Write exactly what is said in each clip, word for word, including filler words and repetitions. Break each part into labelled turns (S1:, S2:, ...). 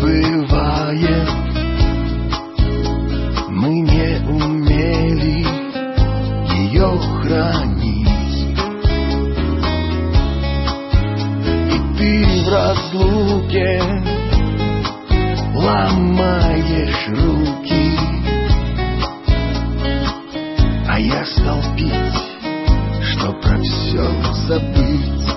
S1: бывает, мы не умели ее хранить. И ты в разлуке ломаешь руки, а я стал пить, чтоб про все забыть.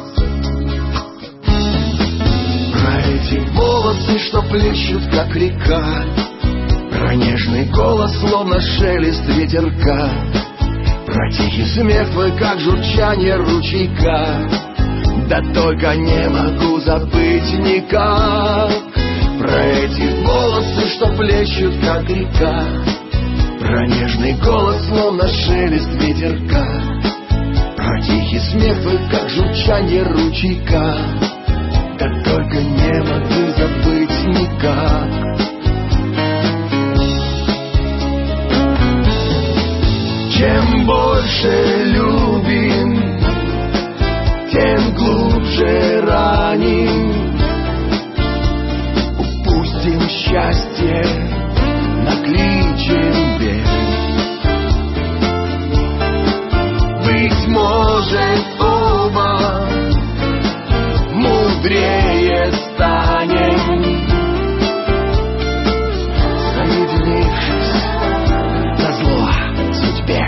S1: Про эти волосы, что плещут, как река, про нежный голос, словно шелест ветерка, про тихий смех твой, как журчание ручейка. Да только не могу забыть никак. Про эти волосы, что плещут, как река, про нежный голос, словно шелест ветерка, про тихий смех твой, как журчание ручейка. Да только не могу забыть никак. Чем больше любим, тем глубже раним. Упустим счастье, накличем бег. Быть может, оба мудрее станем, соединившись назло судьбе.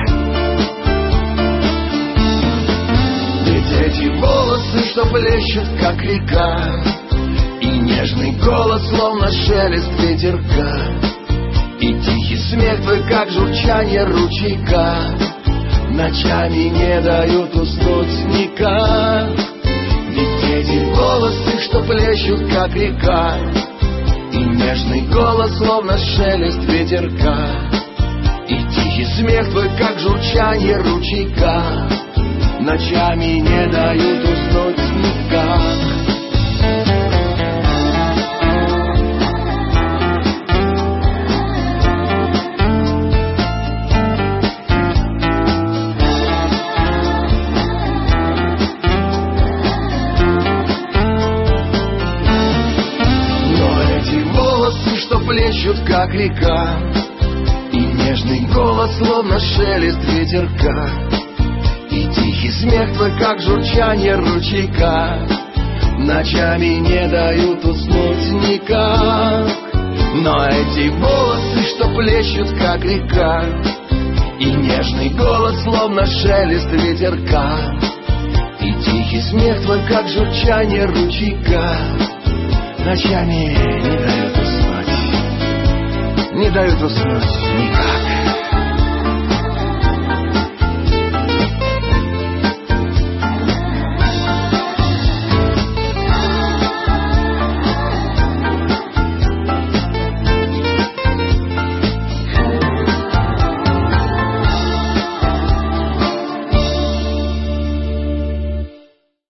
S1: Ведь эти волосы, что плещут, как река, и нежный голос, словно шелест ветерка, и тихий смех твой, как журчание ручейка, ночами не дают уснуть никак. Ведь эти волосы, что плещут, как река, и нежный голос, словно шелест ветерка, и тихий смех твой, как журчание ручейка, ночами не дают уснуть никак. Плещут, как река, и нежный голос, словно шелест ветерка, и тихий смех твой, как журчание ручейка, ночами не дают уснуть никак. Но эти волосы, что плещут, как река, и нежный голос, словно шелест ветерка, и тихий смех твой, как журчание ручейка, ночами не дают уснуть, не дают уснуть никак.